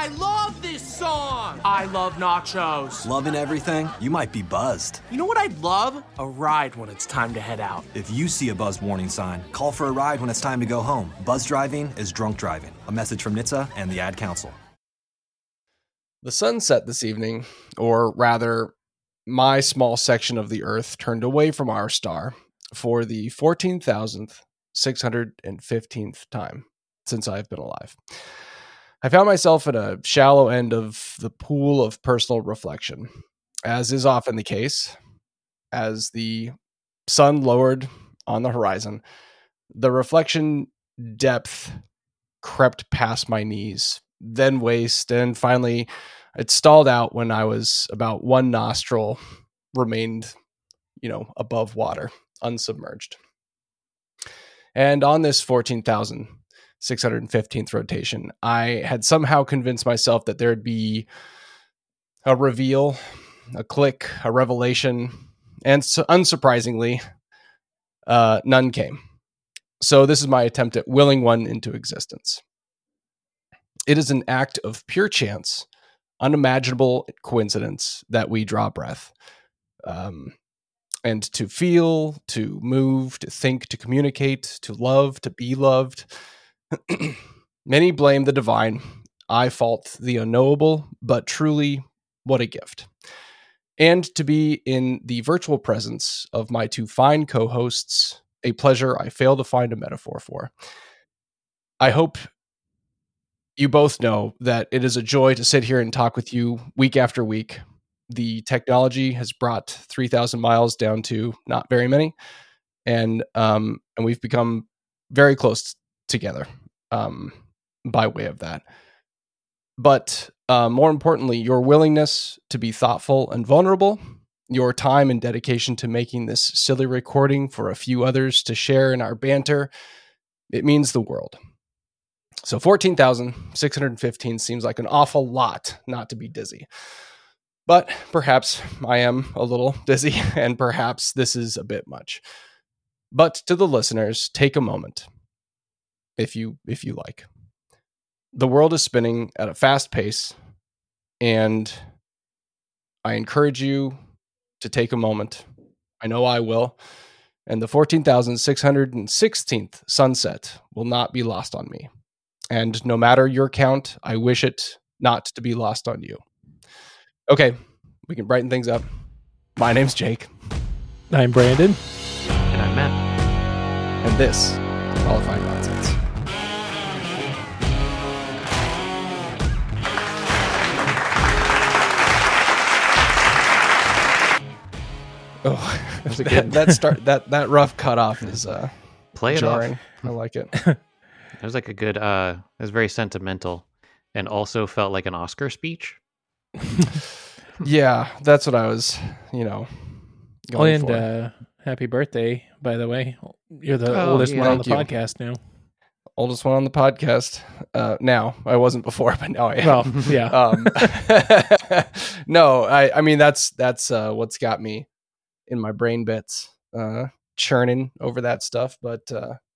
I love this song! I love nachos. Loving everything? You might be buzzed. You know what I'd love? A ride when it's time to head out. If you see a buzz warning sign, call for a ride when it's time to go home. Buzz driving is drunk driving. A message from NHTSA and the Ad Council. The sun set this evening, or rather, my small section of the Earth turned away from our star for the 14,615th time since I've been alive. I found myself at a shallow end of the pool of personal reflection, as is often the case. As the sun lowered on the horizon, the reflection depth crept past my knees, then waist, and finally it stalled out when I was about one nostril remained, above water, unsubmerged. And on this 14,615th rotation, I had somehow convinced myself that there'd be a reveal, a click, a revelation, and unsurprisingly, none came. So this is my attempt at willing one into existence. It is an act of pure chance, unimaginable coincidence that we draw breath. And to feel, to move, to think, to communicate, to love, to be loved. Many blame the divine. I fault the unknowable, but truly, what a gift. And to be in the virtual presence of my two fine co-hosts, a pleasure I fail to find a metaphor for. I hope you both know that it is a joy to sit here and talk with you week after week. The technology has brought 3,000 miles down to not very many, and we've become very close together by way of that. But more importantly, your willingness to be thoughtful and vulnerable, your time and dedication to making this silly recording for a few others to share in our banter, it means the world. So 14,615 seems like an awful lot not to be dizzy. But perhaps I am a little dizzy, and perhaps this is a bit much. But to the listeners, take a moment, if you like. The world is spinning at a fast pace, and I encourage you to take a moment. I know I will. And the 14,616th sunset will not be lost on me. And no matter your count, I wish it not to be lost on you. Okay, we can brighten things up. My name's Jake. I'm Brandon. And I'm Matt. And this is Qualified Nonsense. Oh, that rough cutoff is play it jarring. off. I like it. It was like a good. It was very sentimental, and also felt like an Oscar speech. Yeah, that's what I was, going for. Happy birthday, by the way. You're the oldest one on the podcast now. Oldest one on the podcast. Now, I wasn't before, but now I am. Well, yeah. No, I mean that's what's got me in my brain bits, churning over that stuff. But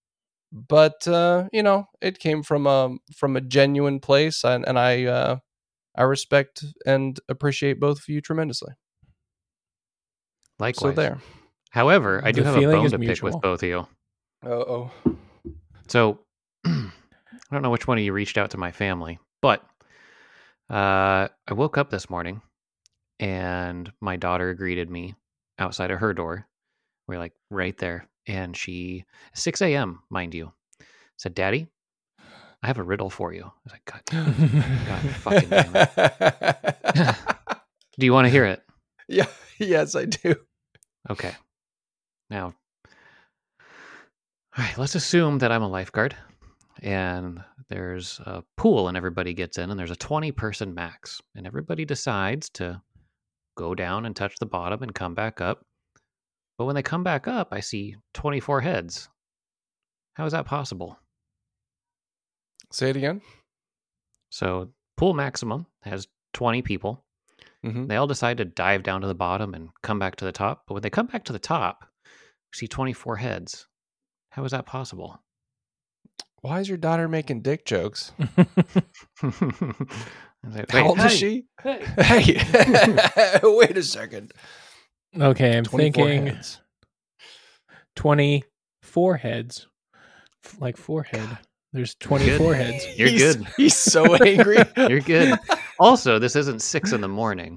it came from a genuine place, and I respect and appreciate both of you tremendously. Likewise. So there. However, I do have a bone to pick mutual. with both of you. Uh-oh. So, I don't know which one of you reached out to my family, but I woke up this morning and my daughter greeted me outside of her door. We're like right there. And 6 a.m., mind you, said, "Daddy, I have a riddle for you." I was like, God fucking damn it. Do you want to hear it? Yeah. Yes, I do. Okay. Now, all right, let's assume that I'm a lifeguard and there's a pool and everybody gets in and there's a 20-person max and everybody decides to go down and touch the bottom and come back up. But when they come back up, I see 24 heads. How is that possible? Say it again. So pool maximum has 20 people. Mm-hmm. They all decide to dive down to the bottom and come back to the top. But when they come back to the top, we see 24 heads. How is that possible? Why is your daughter making dick jokes? Like, How old is she? Hey, wait a second. Okay, I'm thinking heads. 24 heads. Like forehead. There's 24 heads. You're good. He's so angry. You're good. Also, this isn't 6 a.m.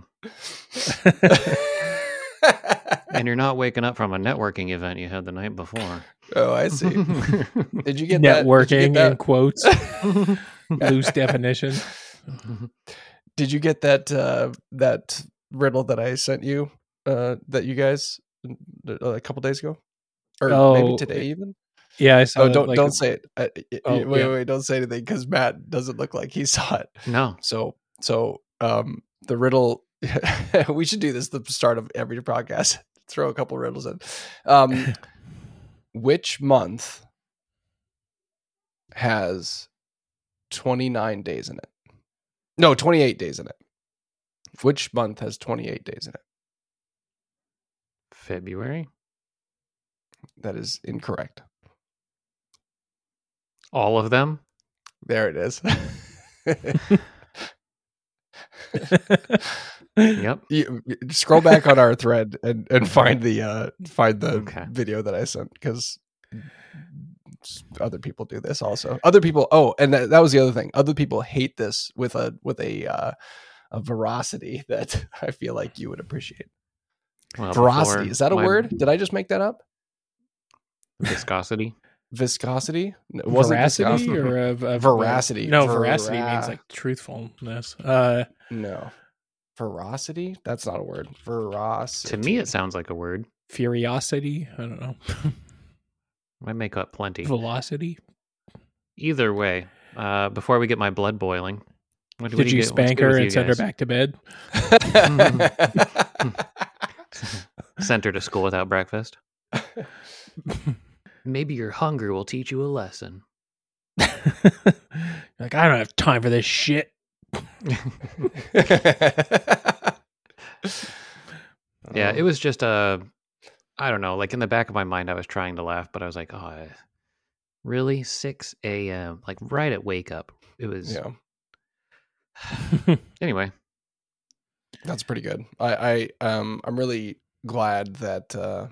And you're not waking up from a networking event you had the night before. Oh, I see. Did you get networking that? in quotes? Loose definition. Did you get that riddle that I sent you? That you guys a couple days ago, or maybe today even. Yeah, I saw. Oh, don't say it. Wait, don't say anything because Matt doesn't look like he saw it. No. So the riddle. We should do this at the start of every podcast. Throw a couple riddles in. Which month has 29 days in it? No, 28 days in it. Which month has 28 days in it? February? That is incorrect. All of them? There it is. Yep. You scroll back on our thread and find the video that I sent, because other people do this also. Other people. Oh, and that was the other thing. Other people hate this with a veracity that I feel like you would appreciate. Well, veracity, is that a word? Did I just make that up? Viscosity. Viscosity? Veracity or veracity? No, veracity means like truthfulness. No. Veracity? That's not a word. Veracity. To me, it sounds like a word. Furiosity? I don't know. I make up plenty. Velocity? Either way, before we get my blood boiling, did you spank her and send her back to bed? Sent her to school without breakfast. Maybe your hunger will teach you a lesson. Like, I don't have time for this shit. Yeah, it was just I don't know, like in the back of my mind I was trying to laugh, but I was like, oh, really? 6 a.m. like right at wake up. It was Anyway, that's pretty good. I'm really glad that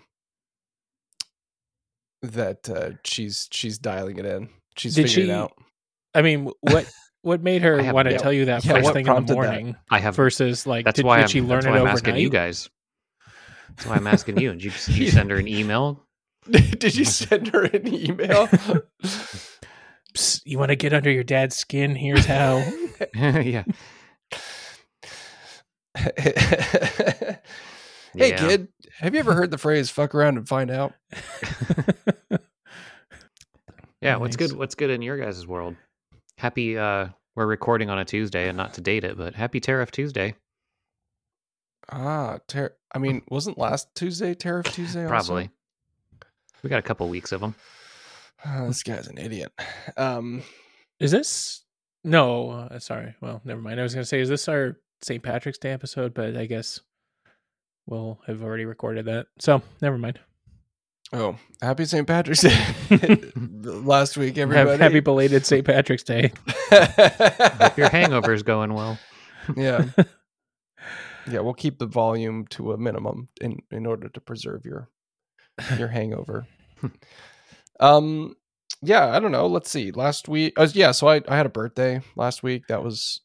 she's dialing it in. She's figuring it out. I mean, what made her want to tell you that first thing in the morning? I have versus like, did she learn it overnight? I'm asking you guys. That's why I'm asking you. Did you send her an email? Did you send her an email? Psst, you want to get under your dad's skin? Here's how. Yeah. Hey, kid, have you ever heard the phrase "fuck around and find out"? Yeah, nice. What's good in your guys' world? Happy we're recording on a Tuesday, and not to date it, but happy Tariff Tuesday. I mean, wasn't last Tuesday Tariff Tuesday also? Probably. We got a couple weeks of them. This guy's an idiot. Is this? No, sorry. Well, never mind. I was going to say, is this our St. Patrick's Day episode? But I guess we'll have already recorded that. So, never mind. Oh, happy St. Patrick's Day last week, everybody. Happy belated St. Patrick's Day. Hope your hangover's going well. Yeah. Yeah, we'll keep the volume to a minimum in order to preserve your hangover. Yeah, I don't know. Let's see. Last week, so I had a birthday last week. That was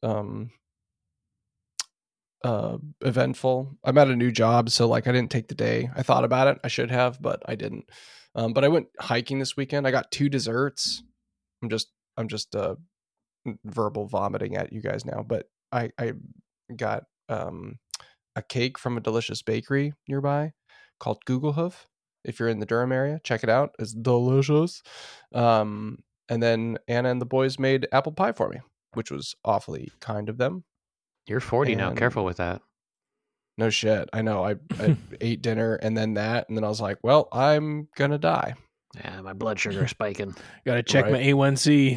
eventful. I'm at a new job, so like I didn't take the day. I thought about it. I should have, but I didn't. But I went hiking this weekend. I got 2 desserts. I'm just verbal vomiting at you guys now, but I got a cake from a delicious bakery nearby called Gugelhoof. If you're in the Durham area, check it out. It's delicious. And then Anna and the boys made apple pie for me, which was awfully kind of them. You're 40 now. Careful with that. No shit. I know. I ate dinner and then that, and then I was like, well, I'm gonna die. Yeah, my blood sugar is spiking. Gotta check my A1C.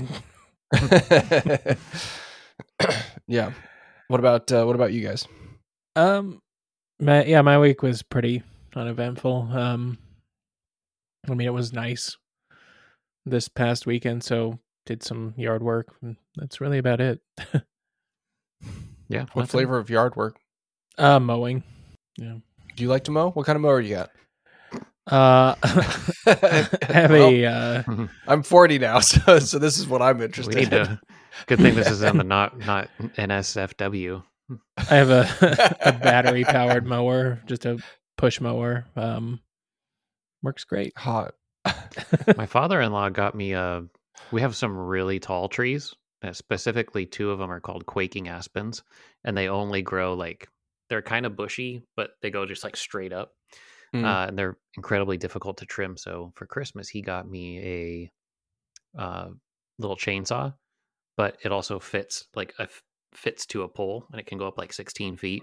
Yeah. What about you guys? My week was pretty uneventful. I mean, it was nice this past weekend, so did some yard work. And that's really about it. Yeah. What nothing. flavor of yard work? Mowing. Yeah. Do you like to mow? What kind of mower you got? I have a I'm 40 now, so this is what I'm We interested need in. to. Good thing this is on the not NSFW. I have a battery powered mower, just a push mower. Works great. Hot. My father-in-law got me we have some really tall trees. Specifically, 2 of them are called quaking aspens, and they only grow like they're kind of bushy, but they go just like straight up. And they're incredibly difficult to trim. So for Christmas, he got me a little chainsaw, but it also fits fits to a pole, and it can go up like 16 feet.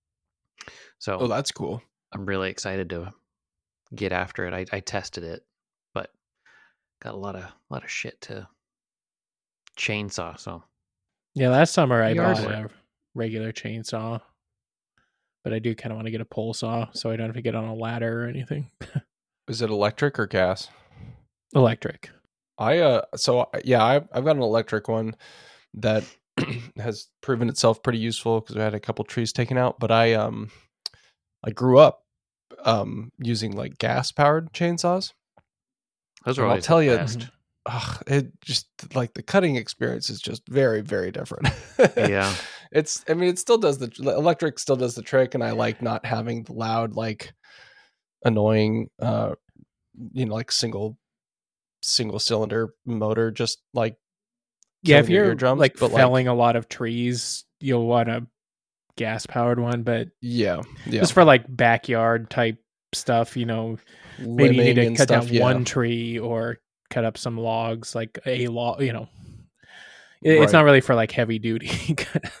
So Oh, that's cool. I'm really excited to get after it. I tested it, but got a lot of shit to chainsaw. So Yeah, last summer I Yard bought work. a regular chainsaw, but I do kind of want to get a pole saw so I don't have to get on a ladder or anything. Is it electric or gas? Electric. I've got an electric one that has proven itself pretty useful because I had a couple trees taken out. But I grew up using like gas powered chainsaws. those are And I'll always tell the you, best. It just like the cutting experience is just very, very different. Yeah. It still does the electric still does the trick, and I like not having the loud, like annoying, like single cylinder motor, just like Yeah, if killing your you're eardrums, like but, felling a lot of trees, you'll want a gas powered one. But yeah, just for like backyard type stuff, maybe you need limbing to and cut stuff, down yeah. one tree or cut up some logs, like a log. It's Right. not really for like heavy duty.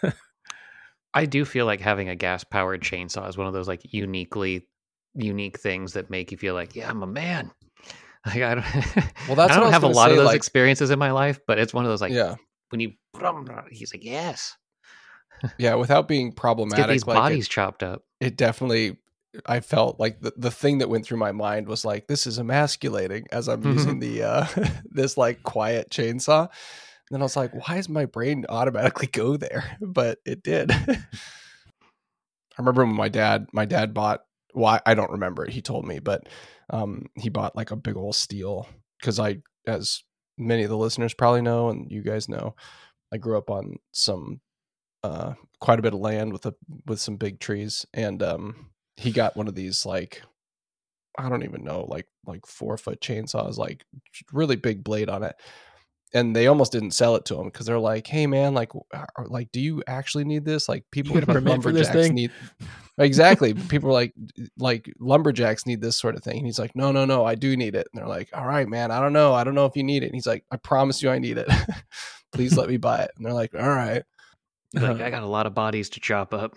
I do feel like having a gas powered chainsaw is one of those like unique things that make you feel like, yeah, I'm a man. Like, I don't, Well, that's I what I don't was have a gonna lot say, of those like- experiences in my life, but it's one of those like Yeah, when you he's like, yes, yeah. Without being let's get problematic, these like bodies chopped up. it definitely. I felt like the thing that went through my mind was like, this is emasculating as I'm using the this like quiet chainsaw. And then I was like, why does my brain automatically go there? But it did. I remember when my dad bought, well, I don't remember it. He told me, but he bought like a big old steel because as many of the listeners probably know, and you guys know, I grew up on some quite a bit of land with some big trees, and he got one of these, like, I don't even know, like 4-foot chainsaws, like really big blade on it. And they almost didn't sell it to him because they're like, hey man, like do you actually need this? Like people You got a permit for this lumberjacks thing? need exactly. People are like lumberjacks need this sort of thing. And he's like, no, I do need it. And they're like, all right, man, I don't know if you need it. And he's like, I promise you I need it. Please let me buy it. And they're like, all right. He's like, I got a lot of bodies to chop up.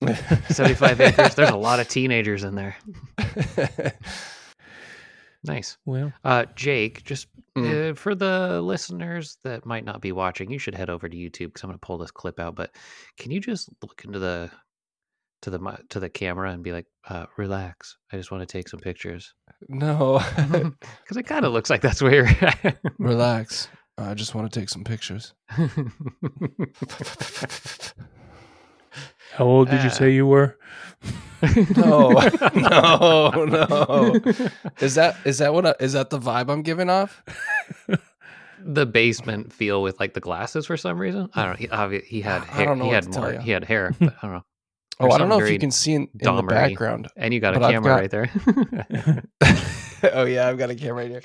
75 acres. There's a lot of teenagers in there. Nice. Well, Jake, just for the listeners that might not be watching, you should head over to YouTube because I'm going to pull this clip out. But can you just look into the camera and be like, relax. I just want to take some pictures. No. Because it kind of looks like that's where you're at. Relax. I just want to take some pictures. how old did you say you were? No. Is that the vibe I'm giving off? The basement feel with like the glasses for some reason. I don't know. He had hair. I don't know He what had to tell more. ya. He had hair. But I don't know. Oh, There's I don't know something if you very can see in the Dahmer-y. background. And you got a But I've camera got- right there. Oh yeah, I've got a camera right here.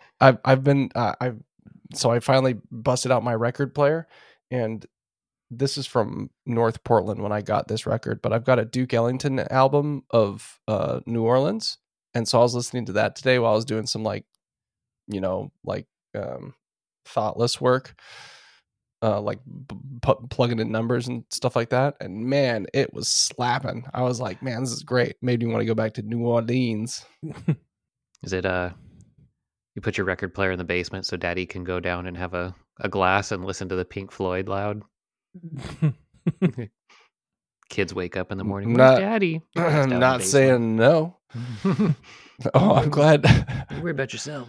So I finally busted out my record player, and this is from North Portland when I got this record, but I've got a Duke Ellington album of New Orleans. And so I was listening to that today while I was doing some thoughtless work, plugging in numbers and stuff like that. And man, it was slapping. I was like, man, this is great. Made me want to go back to New Orleans. Is it you put your record player in the basement so Daddy can go down and have a glass and listen to the Pink Floyd loud? Kids wake up in the morning. Where's Daddy? I'm Down not the saying no. Oh, I'm glad. Don't worry about yourself.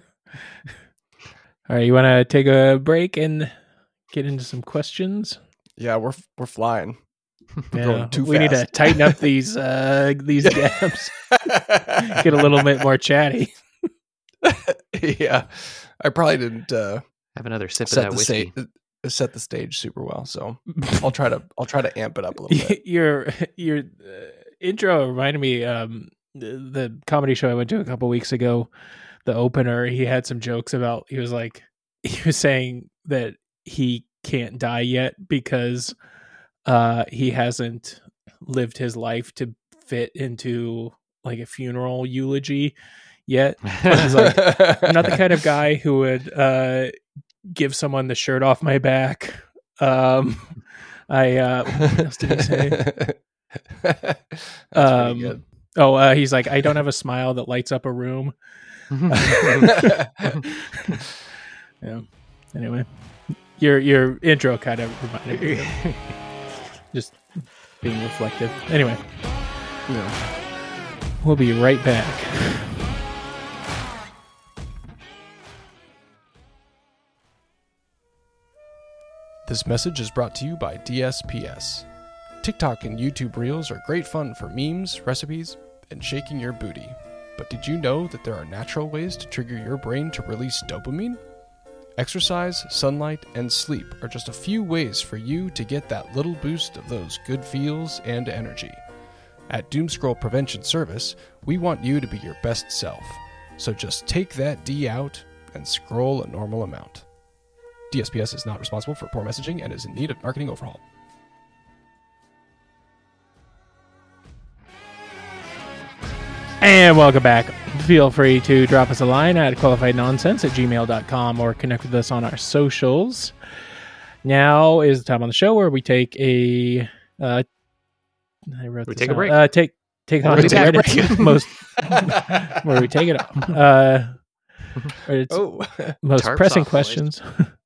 All right, you want to take a break and get into some questions? Yeah, we're flying. We're Yeah, going too we need to fast. tighten up these gaps. Get a little bit more chatty. Yeah, I probably didn't Have another sip of set that the whiskey. set the stage super well. So I'll try to amp it up a little bit. Your intro reminded me the comedy show I went to a couple weeks ago. The opener, he had some jokes about. He was saying that he can't die yet because he hasn't lived his life to fit into like a funeral eulogy yet. He's like, I'm not the kind of guy who would give someone the shirt off my back. What else did he say? That's pretty good. He's like, I don't have a smile that lights up a room. Yeah. Anyway, your intro kind of reminded me of just being reflective. Anyway, Yeah. we'll be right back. This message is brought to you by DSPS. TikTok and YouTube Reels are great fun for memes, recipes, and shaking your booty. But did you know that there are natural ways to trigger your brain to release dopamine? Exercise, sunlight, and sleep are just a few ways for you to get that little boost of those good feels and energy. At Doomscroll Prevention Service, we want you to be your best self. So just take that D out and scroll a normal amount. DSPS is not responsible for poor messaging and is in need of marketing overhaul. And welcome back. Feel free to drop us a line at qualifiednonsense@gmail.com or connect with us on our socials. Now is the time on the show where we take a take a break. take Where we take a break. most where we take it up. It's most Tarps pressing off the questions.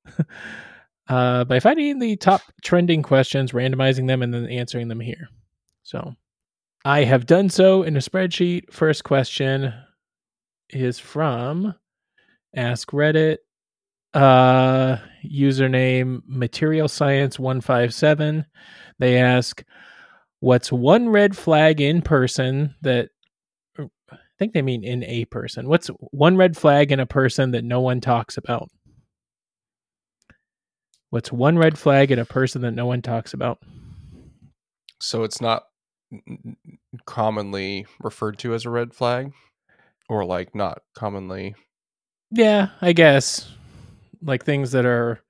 By finding the top trending questions, randomizing them, and then answering them here. So I have done so in a spreadsheet. First question is from Ask Reddit. Username Material Science 157. They ask, what's one red flag in person that I think they mean in a person. What's one red flag in a person that no one talks about? What's one red flag in a person that no one talks about? So it's not commonly referred to as a red flag, or like not commonly. Yeah, I guess like things that are,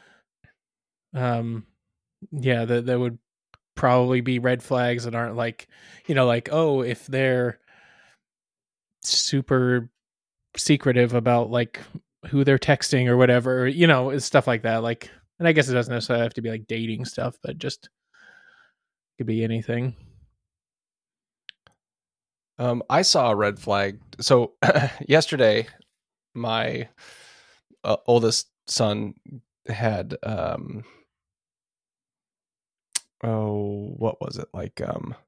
that would probably be red flags that aren't like, like, oh, if they're super secretive about like who they're texting or whatever, stuff like that. Like, and I guess it doesn't necessarily have to be like dating stuff, but just could be anything. I saw a red flag. So yesterday, my oldest son had what was it like?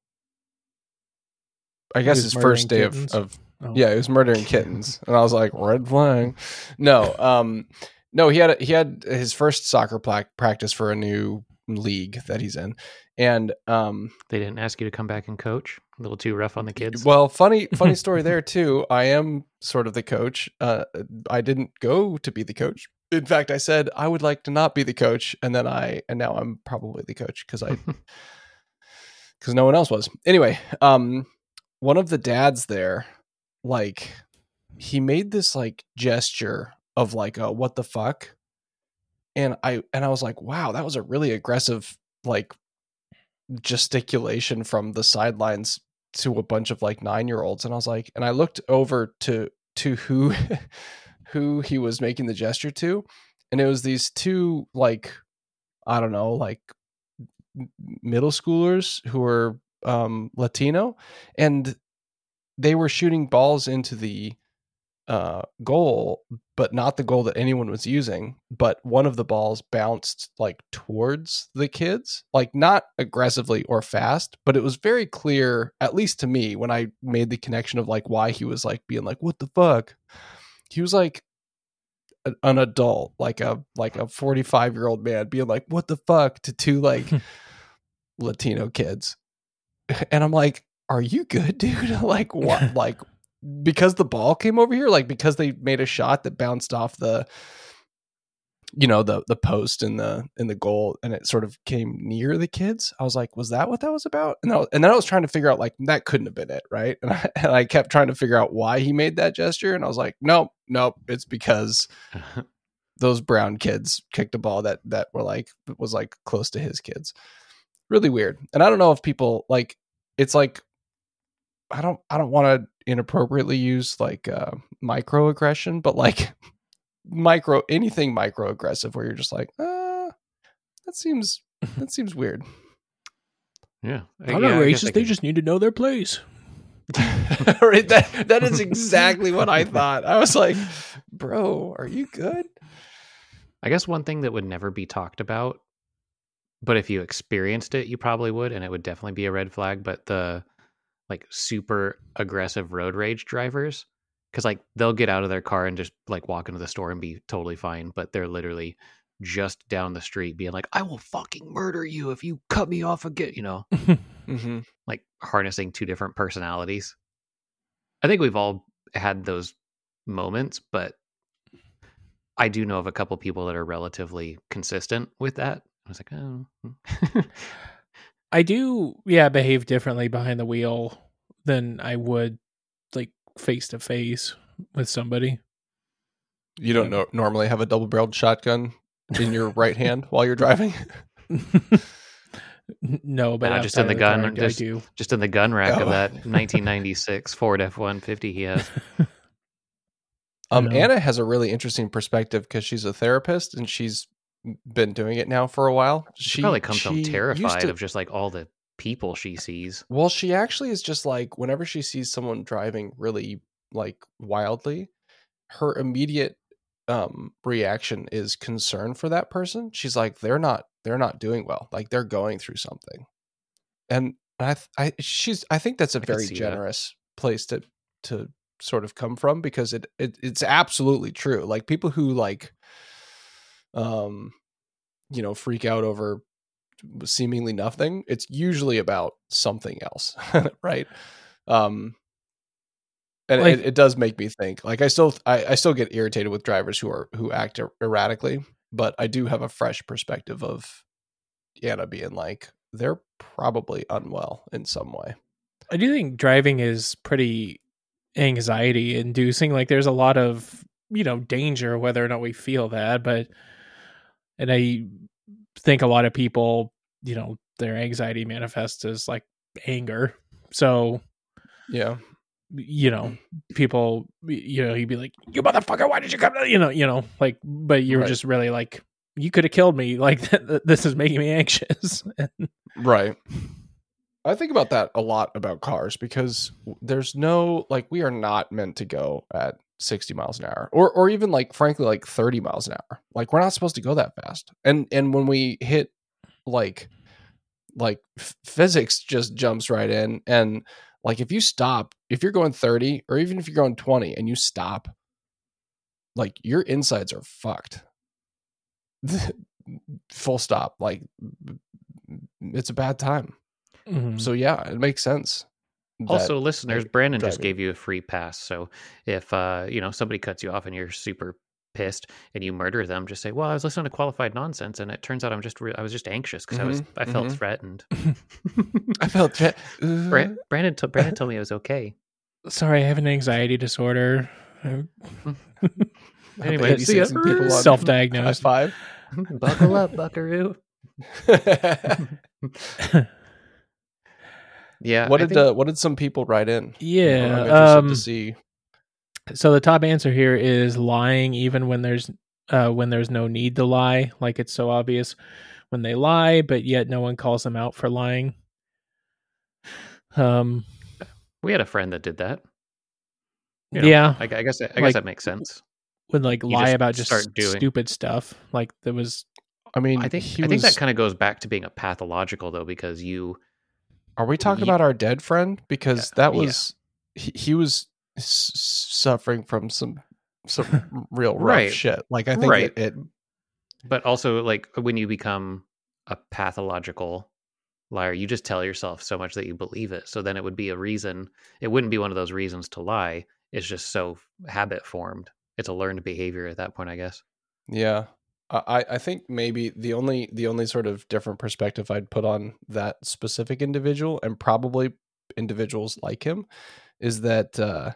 I guess his first day of yeah, he was murdering kittens, and I was like, red flag. No, he had his first soccer practice for a new league that he's in, and They didn't ask you to come back and coach? A little too rough on the kids? Well, funny story there too. I am sort of the coach. I didn't go to be the coach. In fact, I said I would like to not be the coach, and now I'm probably the coach because no one else was. Anyway, one of the dads there, like, he made this like gesture of like a what the fuck, and I was like, wow, that was a really aggressive like gesticulation from the sidelines to a bunch of like 9-year-olds, and I was like, and I looked over to who he was making the gesture to, and it was these two like, I don't know, like middle schoolers who were Latino, and they were shooting balls into the goal, but not the goal that anyone was using, but one of the balls bounced like towards the kids, like not aggressively or fast, but it was very clear, at least to me, when I made the connection of like why he was like being like, what the fuck? He was like an adult, like a 45-year-old man being like, what the fuck, to two like Latino kids. And I'm like, are you good, dude? Like what? Like because the ball came over here, like because they made a shot that bounced off the the post in the goal and it sort of came near the kids. I was like, was that what that was about? And then I was trying to figure out, like, that couldn't have been it, right? And I kept trying to figure out why he made that gesture, and I was like, nope, it's because those brown kids kicked a ball that was like close to his kids. Really weird. And I don't know if people like, it's like, I don't want to inappropriately use like microaggression, but like anything microaggressive where you're just like, that seems weird. Yeah. I'm not racist. They just need to know their place. Right, that is exactly what I thought. I was like, bro, are you good? I guess one thing that would never be talked about, but if you experienced it, you probably would, and it would definitely be a red flag, but the like super aggressive road rage drivers, because like they'll get out of their car and just like walk into the store and be totally fine, but they're literally just down the street being like, I will fucking murder you if you cut me off again, Mm-hmm. like harnessing two different personalities. I think we've all had those moments, but I do know of a couple people that are relatively consistent with that. I was like, oh. I do, behave differently behind the wheel than I would like face to face with somebody. You don't normally have a double-barreled shotgun in your right hand while you're driving? No, but just in the gun, I do. Just in the gun rack of that 1996 Ford F-150 he has. Anna has a really interesting perspective because she's a therapist and she's been doing it now for a while. She probably comes home terrified of just like all the people she sees. Well, she actually is just like, whenever she sees someone driving really like wildly, her immediate reaction is concern for that person. She's like, they're not doing well. Like they're going through something. And I think that's a very generous place to sort of come from, because it's absolutely true. Like people who like freak out over seemingly nothing, it's usually about something else. Right. And like, it does make me think. Like I still get irritated with drivers who act erratically, but I do have a fresh perspective of Anna being like, they're probably unwell in some way. I do think driving is pretty anxiety inducing. Like there's a lot of, danger, whether or not we feel that, and I think a lot of people, their anxiety manifests as like anger. So yeah. People, you'd be like, you motherfucker, why did you come? Like, but you were just really like, you could have killed me. Like, this is making me anxious. Right. I think about that a lot about cars, because there's no, like, we are not meant to go at 60 miles an hour or even like, frankly, like 30 miles an hour. Like, we're not supposed to go that fast. And when we hit like physics just jumps right in. And like, if you stop, if you're going 30 or even if you're going 20 and you stop, like your insides are fucked. Full stop. Like it's a bad time. Mm-hmm. So yeah, it makes sense. Also, listeners, Brandon just gave you a free pass. So if somebody cuts you off and you're super pissed and you murder them, just say, well, I was listening to Qualified Nonsense and it turns out I was just anxious because I felt threatened. I felt threatened. Brandon told me it was okay. Sorry, I have an anxiety disorder. Anyway, self-diagnosed. High five. Buckle up, buckaroo. Yeah. What did some people write in? Yeah. I'm interested to see. So the top answer here is lying even when there's no need to lie. Like it's so obvious when they lie, but yet no one calls them out for lying. We had a friend that did that. Yeah. I guess that makes sense. Would like lie about just stupid stuff. Like there was. I mean, I think that kind of goes back to being a pathological though, because Are we talking about our dead friend? Because that was he was suffering from some some real rough Right. shit. Like I think Right. it But also, like, when you become a pathological liar, you just tell yourself so much that you believe it. So then it would be a reason. It wouldn't be one of those reasons to lie. It's just so habit formed. It's a learned behavior at that point, I guess. Yeah. I think maybe the only sort of different perspective I'd put on that specific individual, and probably individuals like him, is that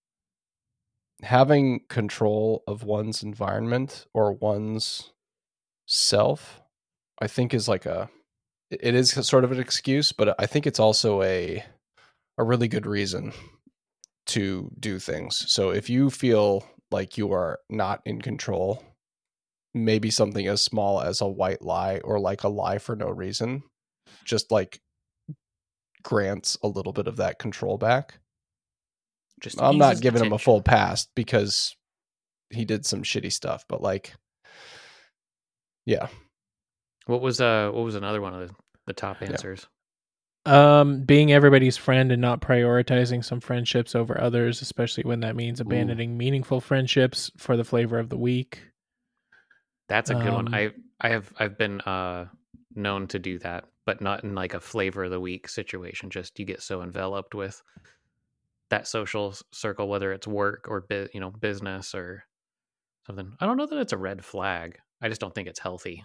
having control of one's environment or one's self, I think is like it is sort of an excuse, but I think it's also a really good reason to do things. So if you feel like you are not in control, maybe something as small as a white lie or like a lie for no reason just like grants a little bit of that control back. Just I'm not eases the giving him a tension. full pass because he did some shitty stuff, but like, yeah. What was another one of the top answers? Being everybody's friend and not prioritizing some friendships over others, especially when that means abandoning meaningful friendships for the flavor of the week. That's a good one. Um, I've been known to do that, but not in like a flavor of the week situation. Just you get so enveloped with that social circle, whether it's work or business or something. I don't know that it's a red flag. I just don't think it's healthy.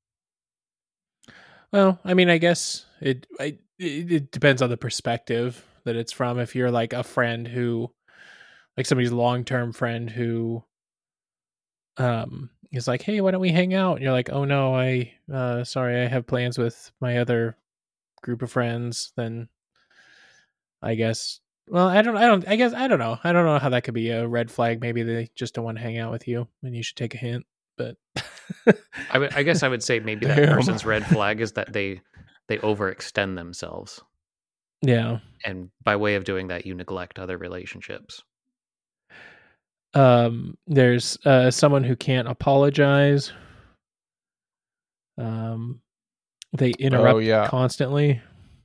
Well, I mean, I guess it depends on the perspective that it's from. If you're like a friend who, like somebody's long-term friend who, is like, hey, why don't we hang out? And you're like, oh no, sorry, I have plans with my other group of friends. Then I guess, well, I don't know. I don't know how that could be a red flag. Maybe they just don't want to hang out with you and you should take a hint, but I guess I would say maybe that Damn. person's red flag is that they overextend themselves. yeah. And by way of doing that, you neglect other relationships. There's someone who can't apologize. They interrupt constantly.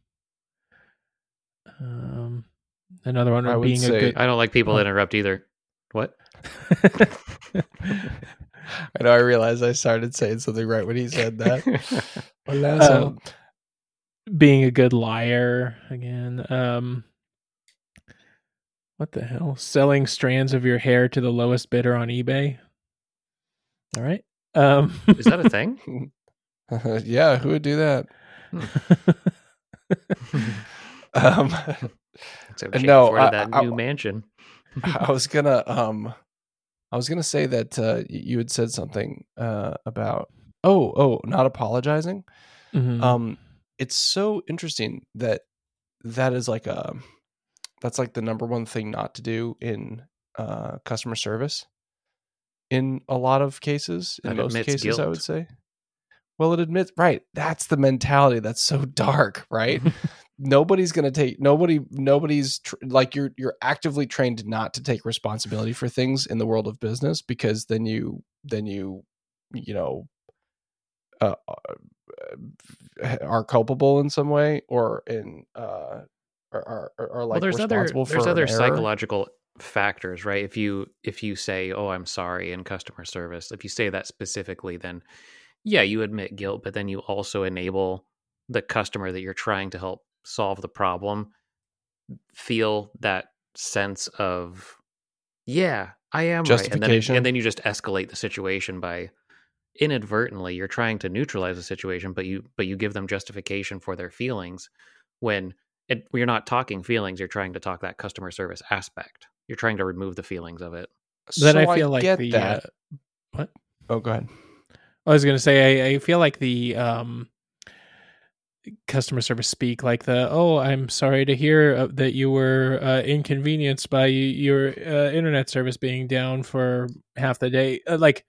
Another one I would being say- a good. I don't like people that interrupt either. What? I know. I realized I started saying something right when he said that. Being a good liar again. What the hell? Selling strands of your hair to the lowest bidder on eBay. All right. Is that a thing? Yeah, who would do that? So she No, afforded that I- new mansion. I was gonna say that you had said something about not apologizing. Mhm. It's so interesting that is like that's like the number one thing not to do in customer service in a lot of cases. In That most admits cases, I guilt. would say. Well, it admits, right? That's the mentality. That's so dark, right? Nobody's like you're actively trained not to take responsibility for things in the world of business, because then you are culpable in some way, or in are like There's responsible for other an error. psychological factors, right? If you say, "Oh, I'm sorry," in customer service, if you say that specifically, then yeah, you admit guilt, but then you also enable the customer that you're trying to help solve the problem feel that sense of, yeah, I am right, Justification. and then you just escalate the situation by inadvertently you're trying to neutralize the situation, but you give them justification for their feelings when you're not talking feelings. You're trying to talk that customer service aspect. You're trying to remove the feelings of it. Then So I feel like get the that. what? Oh, go ahead. I was going to say I feel like the customer service speak, like I'm sorry to hear that you were inconvenienced by your internet service being down for half the day.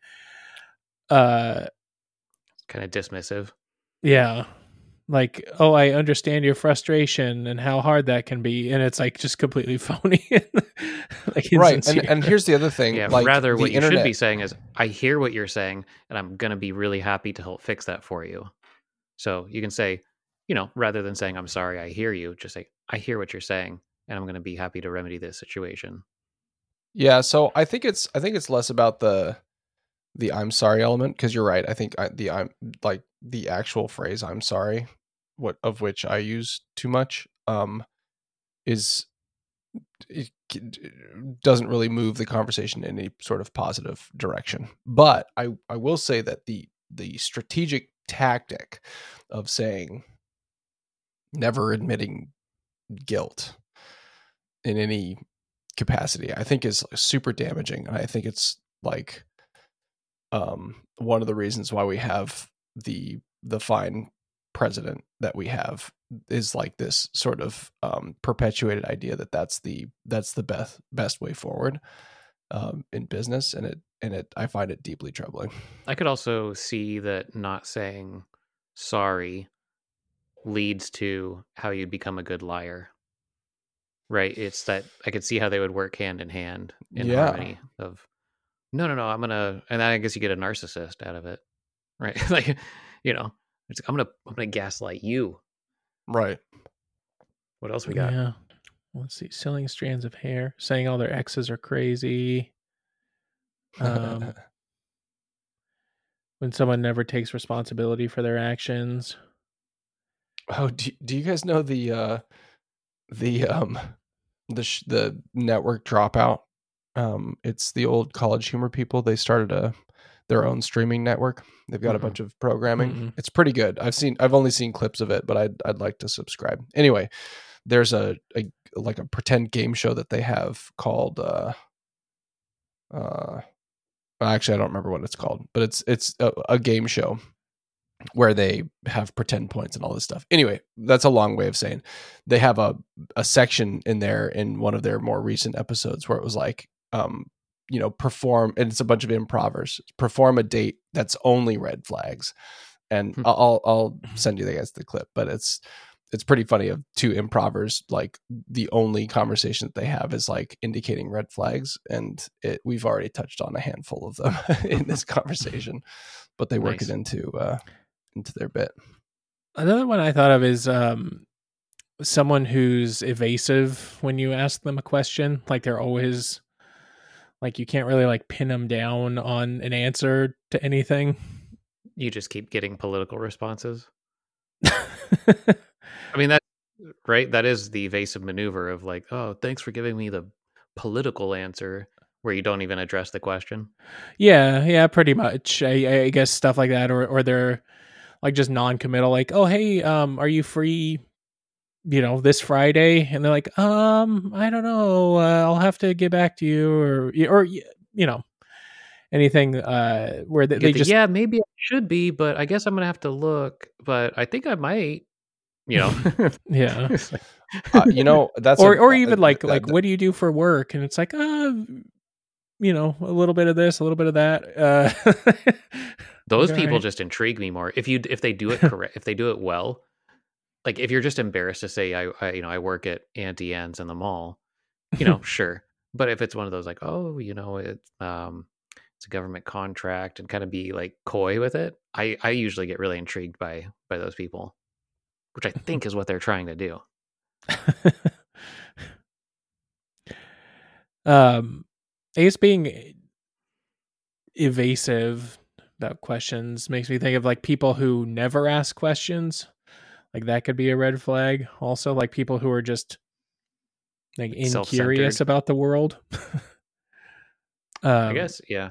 Kind of dismissive. Yeah. Like, oh, I understand your frustration and how hard that can be, and it's like just completely phony. Like, Right. insincere. And here's the other thing. Yeah, like, rather the what you internet, should be saying is, I hear what you're saying, and I'm going to be really happy to help fix that for you. So you can say, rather than saying, I'm sorry, I hear you, just say, I hear what you're saying, and I'm going to be happy to remedy this situation. Yeah, so I think it's less about the I'm sorry element, because you're right. I think I'm like the actual phrase I'm sorry, of which I use too much, is it doesn't really move the conversation in any sort of positive direction. But I will say that the strategic tactic of saying never admitting guilt in any capacity, I think is super damaging. And I think it's like one of the reasons why we have the fine president that we have is like this sort of perpetuated idea that that's the best way forward in business, and it I find it deeply troubling. I could also see that not saying sorry leads to how you'd become a good liar. Right? It's that I could see how they would work hand in hand in harmony of no, I'm gonna, and I guess you get a narcissist out of it, right? Like, you know, it's I'm gonna gaslight you. Right. What else we got? Yeah. Let's see. Selling strands of hair, saying all their exes are crazy. When someone never takes responsibility for their actions. Oh, do you guys know the network Dropout? It's the old College Humor people. They started their own streaming network. They've got a bunch of programming. It's pretty good. I've only seen clips of it, but I'd like to subscribe. Anyway, there's a pretend game show that they have called actually I don't remember what it's called, but it's a game show where they have pretend points and all this stuff. Anyway, that's a long way of saying they have a section in there in one of their more recent episodes where it was like, perform, and it's a bunch of improvers, perform a date that's only red flags. And I'll send you guys the clip, but it's pretty funny of two improvers, like the only conversation that they have is like indicating red flags. And we've already touched on a handful of them in this conversation, but they work it into their bit. Another one I thought of is someone who's evasive when you ask them a question. Like they're always like, you can't really like pin them down on an answer to anything. You just keep getting political responses. I mean, that's right. That is the evasive maneuver of like, oh, thanks for giving me the political answer, where you don't even address the question. Yeah, pretty much. I guess stuff like that, or they're like just non-committal, like, oh, hey, are you free, this Friday? And they're like, I don't know, I'll have to get back to you, or anything where they just, yeah, maybe I should be, but I guess I'm gonna have to look, but I think I might, yeah. That's or even like what do you do for work? And it's like, a little bit of this, a little bit of that. Those people just intrigue me more. If they do it correct, if they do it well, like if you're just embarrassed to say I work at Auntie Anne's in the mall, sure. But if it's one of those like, oh, it's a government contract, and kind of be like coy with it, I usually get really intrigued by those people, which I think is what they're trying to do. I guess being evasive about questions makes me think of like people who never ask questions. Like that could be a red flag. Also, like people who are just like incurious about the world. I guess, yeah.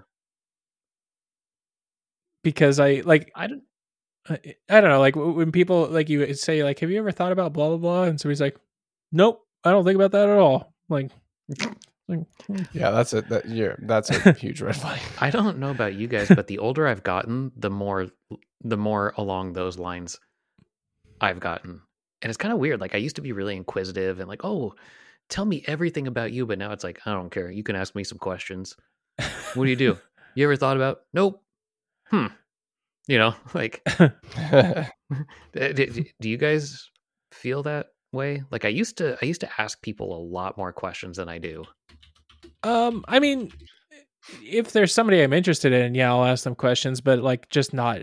Because I don't know, like when people like you say like, have you ever thought about blah blah blah, and somebody's like, nope, I don't think about that at all. Like yeah, that's a huge red flag. I don't know about you guys, but the older I've gotten, the more along those lines I've gotten. And it's kind of weird. Like I used to be really inquisitive and like, oh, tell me everything about you. But now it's like, I don't care. You can ask me some questions. What do you do? You ever thought about? Nope. Like, do you guys feel that way? Like I used to ask people a lot more questions than I do. I mean, if there's somebody I'm interested in, yeah, I'll ask them questions, but like just not,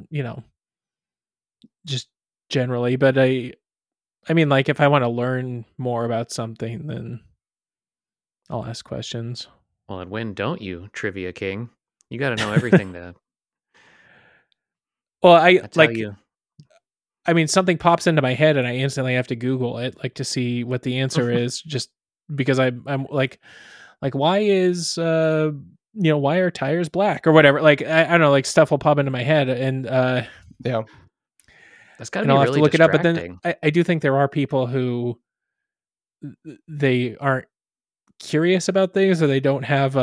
just generally. But I mean, like if I want to learn more about something, then I'll ask questions. Well, and when don't you, Trivia King? You got to know everything to Well, I tell like. you. I mean, something pops into my head, and I instantly have to Google it, like to see what the answer is, just because I'm like, why is why are tires black or whatever? Like I don't know, like stuff will pop into my head, and Yeah. That's got to and be I'll really have to look it up. But distracting. then I do think there are people who they aren't curious about things, or they don't have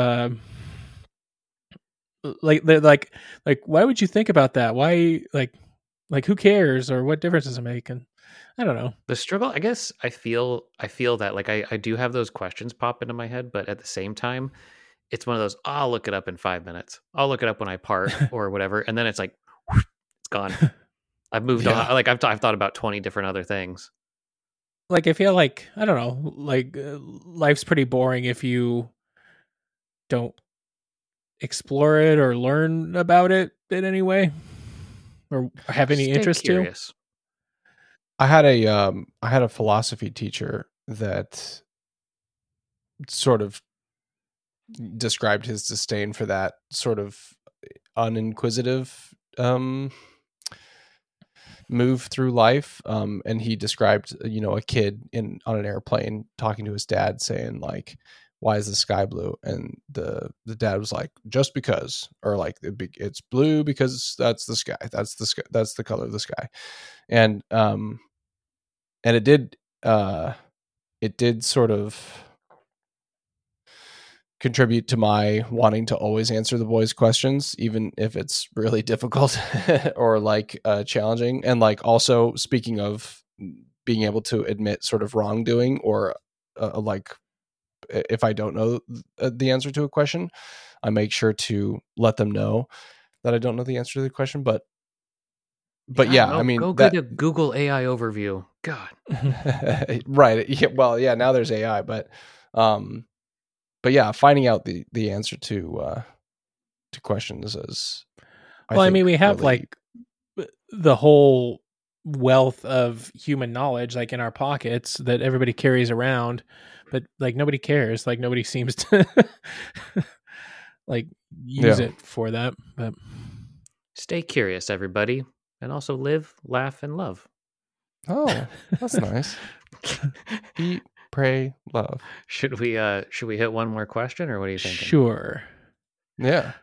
they're like why would you think about that? Why like who cares, or what difference does it make? And I don't know. The struggle, I guess I feel that like I do have those questions pop into my head, but at the same time, it's one of those, I'll look it up in 5 minutes. I'll look it up when I park or whatever. And then it's like, it's gone. I've moved Yeah. on. Like I've thought about 20 different other things. Like I feel like I don't know, like life's pretty boring if you don't explore it or learn about it in any way, or have any Stay interest curious. I had a philosophy teacher that sort of described his disdain for that sort of uninquisitive move through life, and he described a kid on an airplane talking to his dad saying like, why is the sky blue? And the dad was like, just because, or like it's blue because that's the sky, that's the color of the sky. And it did sort of contribute to my wanting to always answer the boys' questions, even if it's really difficult or like challenging. And like also, speaking of being able to admit sort of wrongdoing, or like if I don't know the answer to a question, I make sure to let them know that I don't know the answer to the question. But yeah, I mean, go that, get a Google AI overview. God. right. Yeah, well, yeah, now there's AI, but yeah, finding out the answer to questions is, I mean, we have really, like the whole wealth of human knowledge like in our pockets that everybody carries around, but like nobody cares. Like nobody seems to like use it for that. But Stay curious, everybody, and also live, laugh, and love. oh, that's nice. Eat, pray, love. Should we hit one more question, or what are you thinking? sure. Yeah.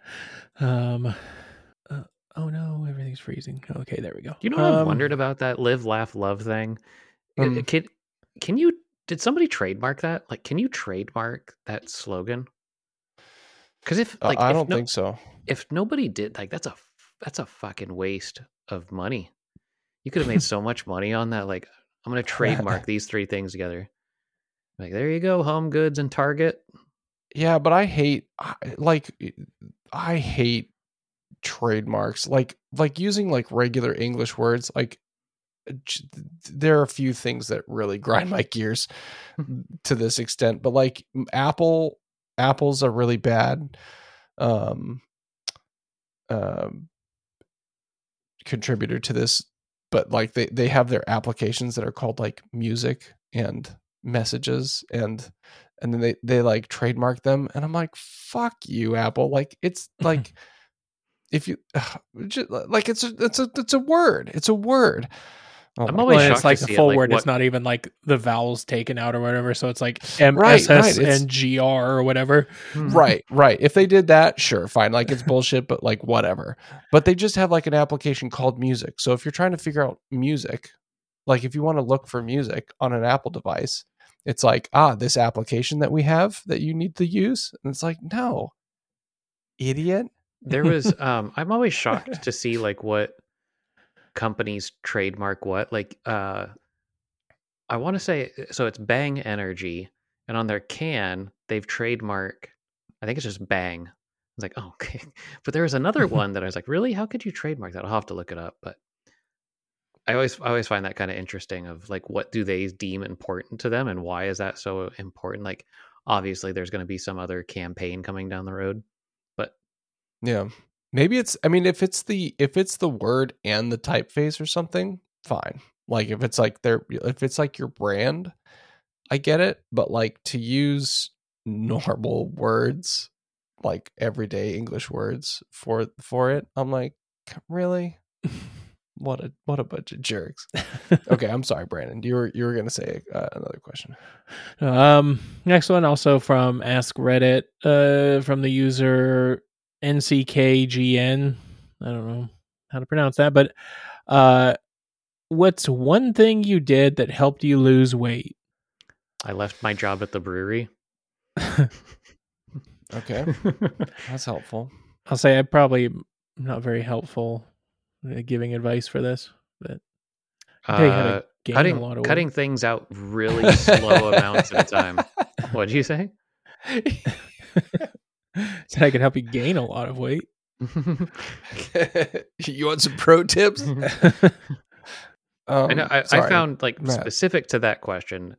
Oh no, everything's freezing. Okay, there we go. You know what I've wondered about that live, laugh, love thing? Can you, did somebody trademark that? Like, can you trademark that slogan? Because if like I don't think so. If nobody did, like that's a fucking waste of money. You could have made so much money on that. Like, I'm gonna trademark these three things together. Like, there you go, Home Goods and Target. Yeah, but I hate trademarks, like using like regular English words. Like there are a few things that really grind my gears to this extent, but like apples are really bad contributor to this, but like they have their applications that are called like music and messages, and then they like trademark them, and I'm like, fuck you, Apple. Like it's like if you just, like it's a word. It's a word. Oh, I'm always shocked it's like to the see full it, like, word. what- It's not even like the vowels taken out or whatever. So it's like Right, MSSNGR or whatever. right. If they did that, sure, fine. Like it's bullshit, but like whatever. But they just have like an application called music. So if you're trying to figure out music, like if you want to look for music on an Apple device, it's like, this application that we have that you need to use. And it's like, no, idiot. There was I'm always shocked to see like what companies trademark what. Like I want to say, so it's Bang Energy, and on their can they've trademarked, I think it's just Bang. I was like, oh, okay. But there was another one that I was like, really? How could you trademark that? I'll have to look it up. But I always find that kind of interesting, of like, what do they deem important to them, and why is that so important? Like, obviously there's going to be some other campaign coming down the road, but Yeah. Maybe it's, I mean, if it's the word and the typeface or something, fine. Like if it's like if it's like your brand, I get it. But like to use normal words, like everyday English words for it. I'm like, really? What a bunch of jerks. Okay, I'm sorry, Brandon. You were gonna say another question. Next one also from Ask Reddit, from the user NCKGN. I don't know how to pronounce that, but what's one thing you did that helped you lose weight? I left my job at the brewery. Okay, that's helpful. I'll say I'm probably not very helpful at giving advice for this, but I tell you how to gain a lot of cutting weight. things out really slow amounts at a time. What did you say? So I could help you gain a lot of weight. You want some pro tips? I know. I Sorry, found like Matt. specific to that question.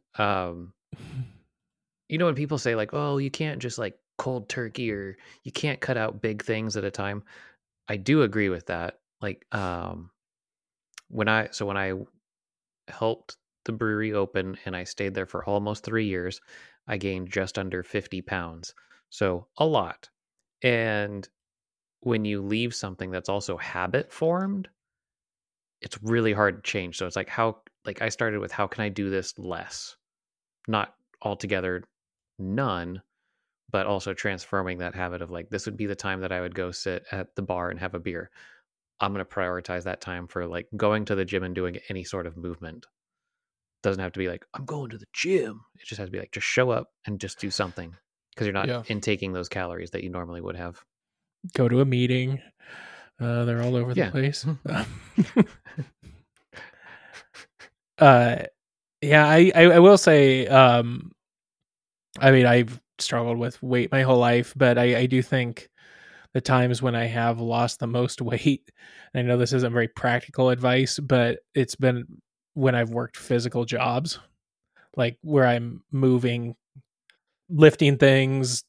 You know, when people say like, "Oh, you can't just like cold turkey," or "You can't cut out big things at a time," I do agree with that. Like, when I helped the brewery open and I stayed there for almost 3 years, I gained just under 50 pounds. So a lot. And when you leave something that's also habit formed, it's really hard to change. So it's like I started with how can I do this less? Not altogether none, but also transforming that habit of like, this would be the time that I would go sit at the bar and have a beer. I'm going to prioritize that time for like going to the gym and doing any sort of movement. Doesn't have to be like, I'm going to the gym. It just has to be like, just show up and just do something because you're not intaking those calories that you normally would have. Go to a meeting. They're all over the place. Yeah, I will say, I mean, I've struggled with weight my whole life, but I do think the times when I have lost the most weight, and I know this isn't very practical advice, but it's been when I've worked physical jobs, like where I'm moving, lifting things,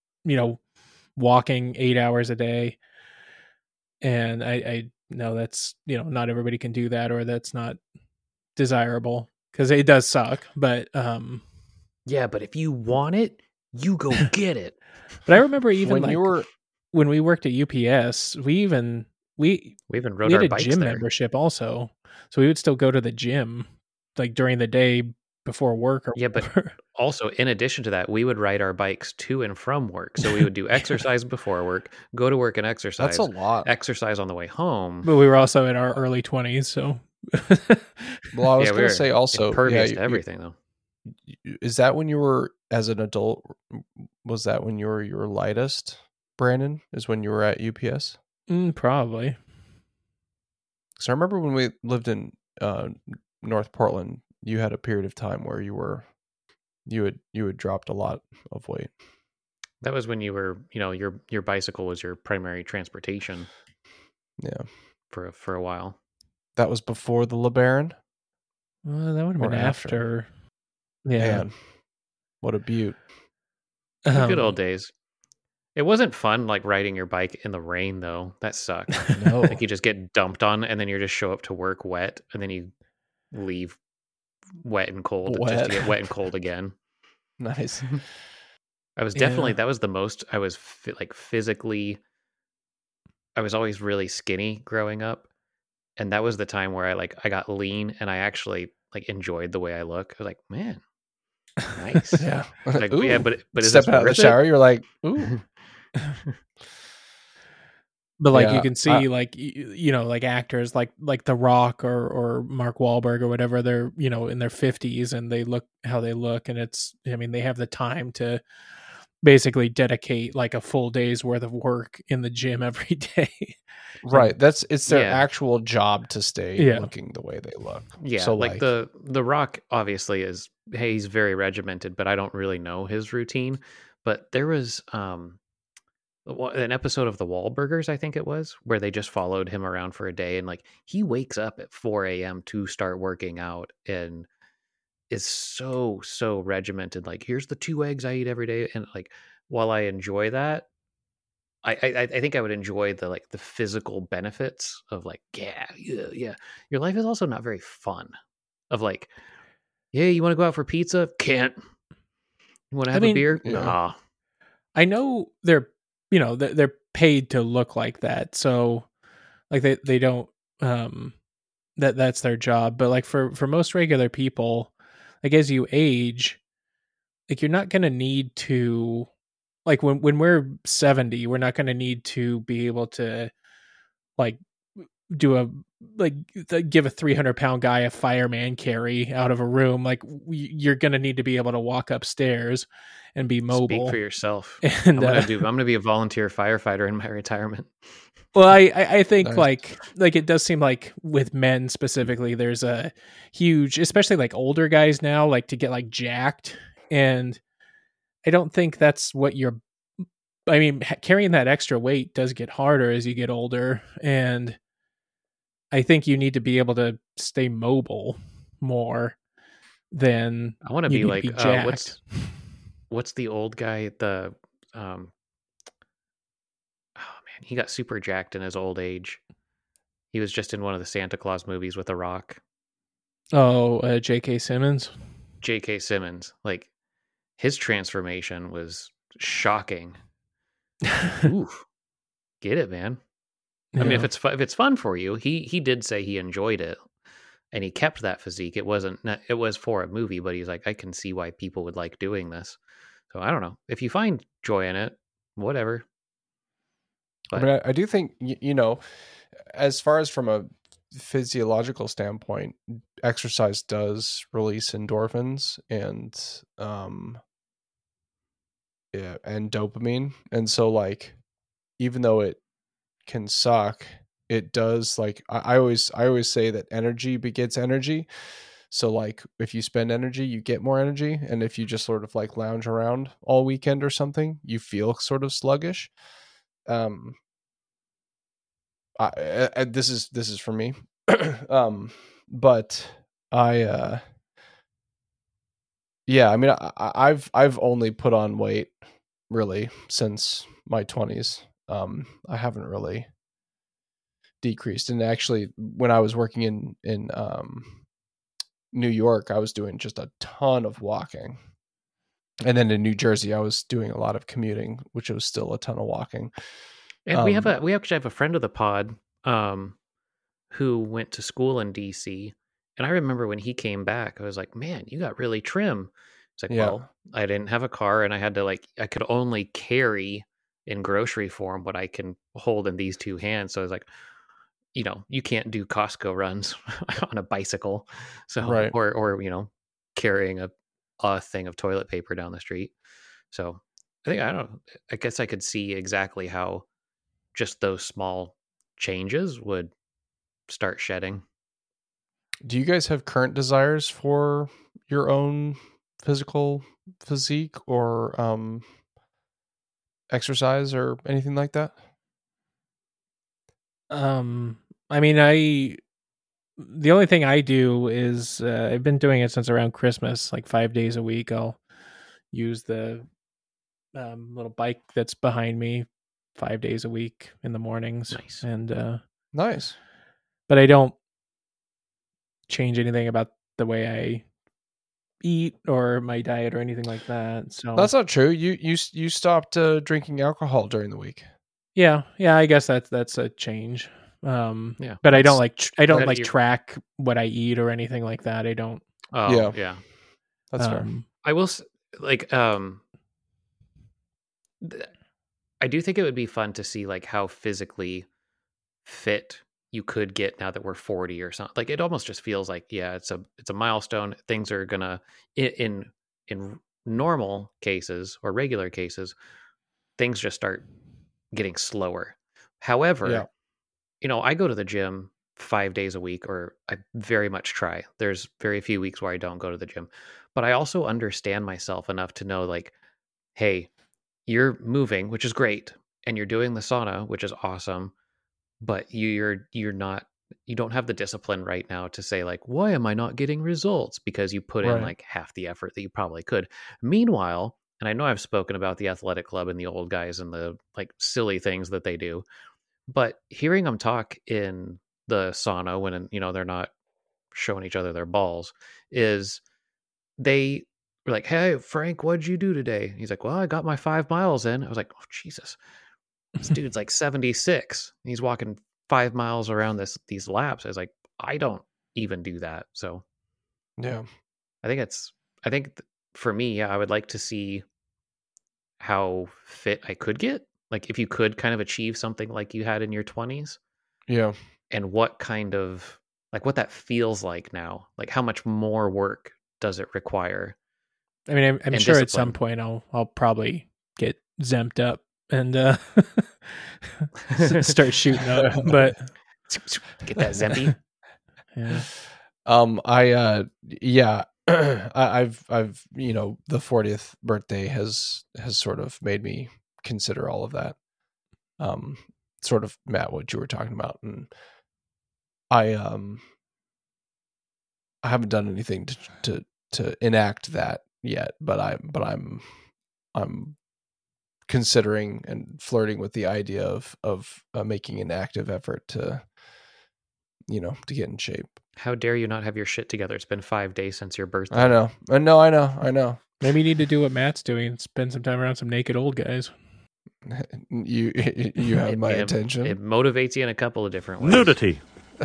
walking 8 hours a day. And I know that's, not everybody can do that, or that's not desirable because it does suck. But yeah, but if you want it, you go get it. But I remember even when when we worked at UPS, we even rode we had our a bikes gym there. membership also, so we would still go to the gym like during the day before work. Or yeah, but also in addition to that, we would ride our bikes to and from work. So we would do exercise before work, go to work and exercise. That's a lot. Exercise on the way home. But we were also in our early 20s, so. Well, I was going to say also, impervious to everything though. Is that when you were as an adult? Was that when you were your lightest, Brandon? Is when you were at UPS? Probably. So I remember when we lived in North Portland, you had a period of time where you had dropped a lot of weight. That was when you were, your bicycle was your primary transportation. Yeah, for a while. That was before the LeBaron. Well, that would have been after. Yeah. Man, what a beaut. The good old days. It wasn't fun like riding your bike in the rain though. That sucked. No. Like you just get dumped on and then you just show up to work wet and then you leave wet and cold just to get wet and cold again. Nice. I was definitely, that was the most I was physically, I was always really skinny growing up. And that was the time where I got lean and I actually enjoyed the way I look. I was like, man, nice. Yeah. Yeah, but is step this out of the shower, you're like, ooh. But you can see actors like The Rock or Mark Wahlberg or whatever, they're in their 50s and they look how they look, and they have the time to basically dedicate like a full day's worth of work in the gym every day. Right. It's their actual job to stay looking the way they look. Yeah. So the Rock obviously is, hey, he's very regimented, but I don't really know his routine. But there was an episode of The Wahlburgers, I think it was, where they just followed him around for a day, and he wakes up at 4 a.m. to start working out and is so regimented. Here's the 2 eggs I eat every day, and while I enjoy that, I think I would enjoy the physical benefits of yeah. Your life is also not very fun. Of yeah, you want to go out for pizza? Can't. You want to I have mean, a beer? yeah. Nah. I know they're, they're paid to look like that. So like they don't, that's their job. But like for most regular people, like as you age, like you're not going to need to, like when we're 70, we're not going to need to be able to like do a like give a 300-pound guy a fireman carry out of a room. Like you're going to need to be able to walk upstairs and be mobile. Speak for yourself. And I'm gonna be a volunteer firefighter in my retirement. well, I think Nice. like it does seem like with men specifically, there's a huge, especially like older guys now, like to get like jacked, and I don't think that's what you're. I mean, carrying that extra weight does get harder as you get older, and I think you need to be able to stay mobile more than I want to you be need like to be jacked. what's the old guy? The oh man, he got super jacked in his old age. He was just in one of the Santa Claus movies with The Rock. Oh, J.K. Simmons. J.K. Simmons, like his transformation was shocking. Oof, get it, man. I mean, Yeah. if it's fun for you, he did say he enjoyed it, and he kept that physique. It was for a movie, but he's like, I can see why people would like doing this. So I don't know if you find joy in it, whatever. I But mean, I do think, as far as from a physiological standpoint, exercise does release endorphins and dopamine. And so like, even though it can suck, it does, like, I always say that energy begets energy. So like if you spend energy, you get more energy. And if you just sort of like lounge around all weekend or something, you feel sort of sluggish. This is for me. But yeah, I mean, I've only put on weight really since my 20s. I haven't really decreased. And actually, when I was working in New York, I was doing just a ton of walking. And then in New Jersey, I was doing a lot of commuting, which was still a ton of walking. and we actually have a friend of the pod who went to school in DC, and I remember when he came back, I was like, man, you got really trim. It's like, Yeah. well, I didn't have a car, and I could only carry in grocery form what I can hold in these two hands. So I was like, you can't do Costco runs on a bicycle, so Right. or carrying a thing of toilet paper down the street. So I don't know. I guess I could see exactly how just those small changes would start shedding. Do you guys have current desires for your own physical physique or exercise or anything like that? I mean, the only thing I do is I've been doing it since around Christmas, like 5 days a week. I'll use the little bike that's behind me 5 days a week in the mornings. Nice. And Nice. but I don't change anything about the way I eat or my diet or anything like that. So That's not true. You stopped drinking alcohol during the week. yeah, I guess that's a change. Yeah. But I don't That like you're- track what I eat or anything like that. I don't. Oh, Yeah. yeah. That's fair. I will like I do think it would be fun to see like how physically fit you could get now that we're 40 or something. Like it almost just feels like, yeah, it's a milestone. Things are gonna in normal cases or regular cases, things just start getting slower. However, Yeah. I go to the gym 5 days a week, or I very much try. There's very few weeks where I don't go to the gym, but I also understand myself enough to know like, hey, you're moving, which is great, and you're doing the sauna, which is awesome, but you don't have the discipline right now to say like, why am I not getting results? Because you put in Right. like half the effort that you probably could. Meanwhile, and I know I've spoken about the athletic club and the old guys and the like silly things that they do, but hearing them talk in the sauna when they're not showing each other their balls, is they we're like, "Hey, Frank, what'd you do today?" He's like, "Well, I got my 5 miles in." I was like, "Oh, Jesus. This dude's like 76. He's walking 5 miles around these laps." I was like, I don't even do that. So Yeah. I think for me, I would like to see how fit I could get. Like if you could kind of achieve something like you had in your 20s, Yeah. and what kind of like what that feels like now. Like how much more work does it require? I mean, I'm And sure at some discipline. point I'll probably get zemped up and start shooting up. But Get that Zempi. yeah. Yeah. I've the 40th birthday has sort of made me consider all of that. Sort of, Matt, what you were talking about, and I haven't done anything to enact that yet, but I'm considering and flirting with the idea of making an active effort to get in shape. How dare you not have your shit together? It's been 5 days since your birthday. I know. Maybe you need to do what Matt's doing, spend some time around some naked old guys. You have my attention. It motivates you in a couple of different ways. Nudity.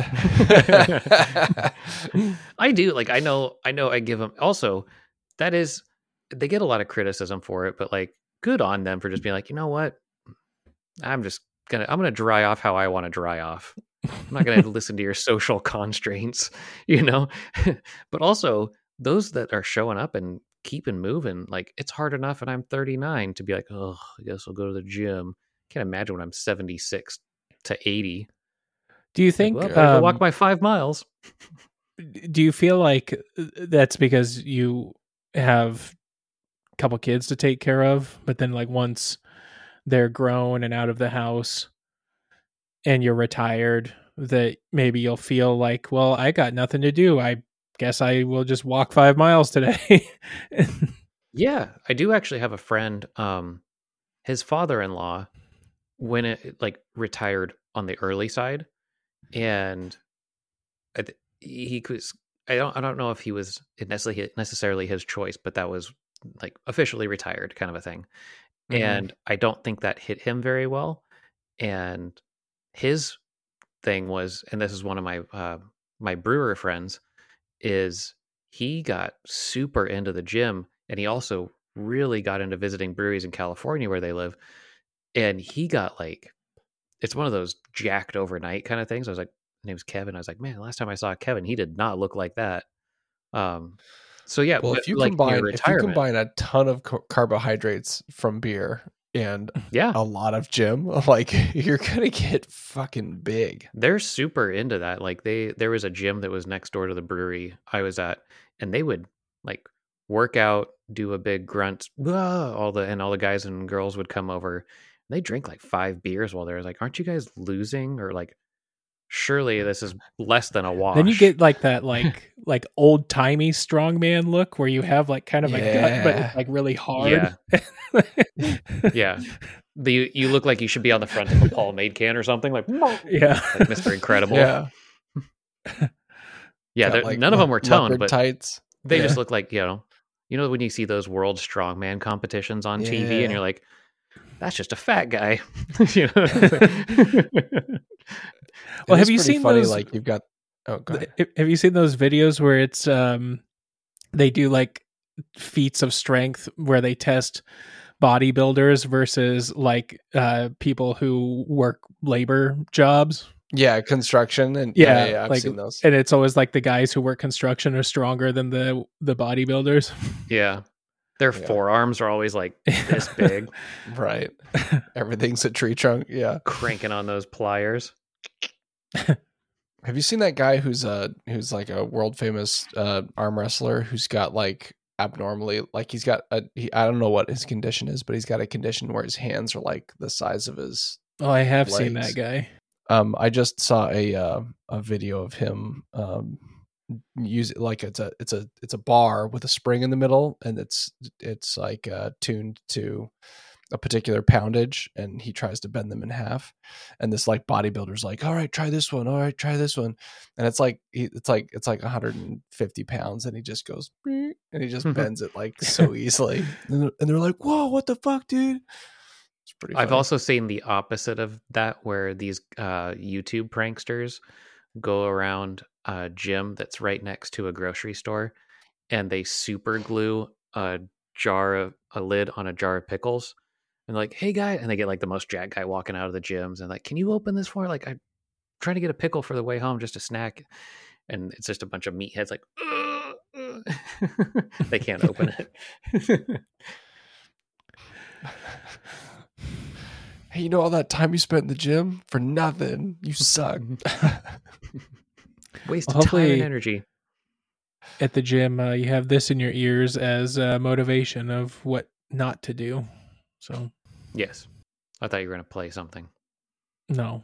I do. Like I know I give them also that is they get a lot of criticism for it, but like good on them for just being like, you know what? I'm gonna dry off how I want to dry off. I'm not gonna listen to your social constraints, But also those that are showing up and keeping moving, like it's hard enough and I'm 39 to be like, oh, I guess I'll go to the gym. Can't imagine when I'm 76 to 80. Do you think Like, well, I walk my 5 miles. Do you feel like that's because you have a couple kids to take care of, but then like once they're grown and out of the house and you're retired, that maybe you'll feel like, well, I got nothing to do. I guess I will just walk 5 miles today. Yeah, I do actually have a friend. His father-in-law, when it like retired on the early side, and he was. I don't know if he was necessarily his choice, but that was like officially retired kind of a thing. Mm-hmm. And I don't think that hit him very well. And his thing was, and this is one of my my brewer friends, is he got super into the gym, and he also really got into visiting breweries in California where they live. And he got like, it's one of those jacked overnight kind of things. I was like, his name's Kevin. I was like, man, last time I saw Kevin, he did not look like that. So yeah, well, if you combine a ton of carbohydrates from beer and a lot of gym, like you're gonna get fucking big. They're super into that. Like there was a gym that was next door to the brewery I was at, and they would like work out, do a big grunt, all the guys and girls would come over. And they drink like 5 beers while they're like, aren't you guys losing? Or like, surely this is less than a wash. Then you get like that like old timey strongman look where you have like kind of a gut, but it's like really hard. Yeah. You look like you should be on the front of a Pomade can or something like like Mr. Incredible. Like none of them were toned, but tights. They just look like, you know when you see those world strongman competitions on TV and you're like, that's just a fat guy. Well, have you seen those? Like you've got. Oh, go ahead. Have you seen those videos where it's they do like feats of strength where they test bodybuilders versus like people who work labor jobs? Yeah, construction and I've like, seen those. And it's always like the guys who work construction are stronger than the bodybuilders. Yeah. Their forearms are always like this big. Right. Everything's a tree trunk. Yeah. Cranking on those pliers. Have you seen that guy who's like a world famous arm wrestler who's got like abnormally, like he's got I don't know what his condition is, but he's got a condition where his hands are like the size of his I have legs. seen that guy. I just saw a video of him use it like it's a bar with a spring in the middle, and it's like tuned to a particular poundage, and he tries to bend them in half. And this like bodybuilder's like, all right, try this one. All right, try this one. And it's like 150 pounds, and he just goes, and he just bends it like so easily. And they're like, whoa, what the fuck, dude? It's pretty funny. I've also seen the opposite of that, where these YouTube pranksters go around a gym that's right next to a grocery store, and they super glue a lid on a jar of pickles, and like, hey guy, and they get like the most jacked guy walking out of the gyms, and like, can you open this for? Like, I'm trying to get a pickle for the way home, just a snack, and it's just a bunch of meatheads like, they can't open it. Hey, you know all that time you spent in the gym for nothing? You suck. Wasted time and energy. At the gym, you have this in your ears as motivation of what not to do. So, yes, I thought you were going to play something. No,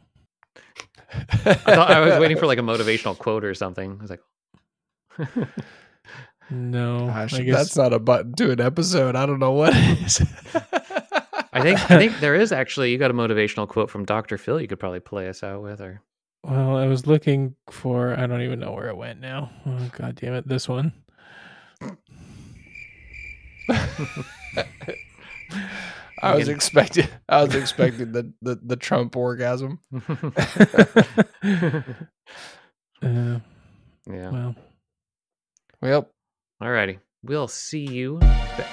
I was waiting for like a motivational quote or something. I was like, no, Gosh, I guess that's not a button to an episode. I don't know what it is. I think there is actually. You got a motivational quote from Dr. Phil. You could probably play us out with, or Well, I was looking for. I don't even know where it went now. Oh, God damn it! This one. I was expecting the Trump orgasm. yeah. Well, Well, Alrighty, we'll see you.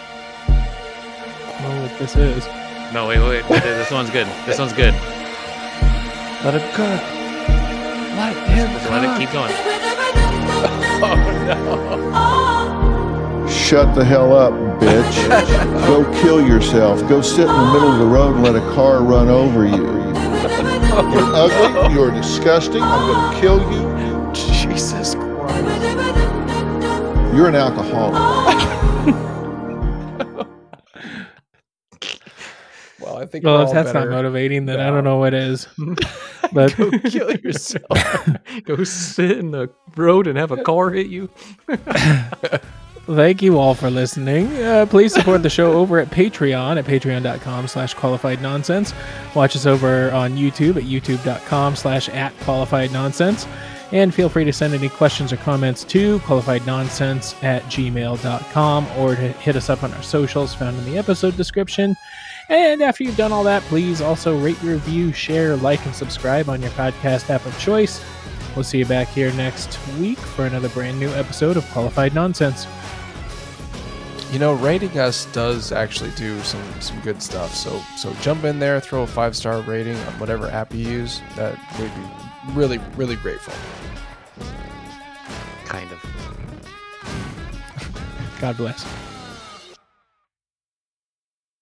what this is? No, wait. This one's good. This one's good. let him cook. Let him Just cook. let it keep going. Oh no. Shut the hell up, bitch. Go kill yourself. Go sit in the middle of the road and let a car run over you. You're ugly. You're disgusting. I'm going to kill you. Jesus Christ. You're an alcoholic. Well, I think Well, we're if all that's better. not motivating, then I now. don't know what is. But Go kill yourself. Go sit in the road and have a car hit you. thank you all for listening. Please support the show over at Patreon at patreon.com/qualifiednonsense. Watch us over on YouTube at youtube.com/@qualifiednonsense. And feel free to send any questions or comments to qualifiednonsense@gmail.com or to hit us up on our socials found in the episode description. And after you've done all that, please also rate, review, share, like, and subscribe on your podcast app of choice. We'll see you back here next week for another brand new episode of Qualified Nonsense. You know, rating us does actually do some good stuff. So jump in there, throw a 5-star rating on whatever app you use. That would be really, really grateful. Kind of. God bless.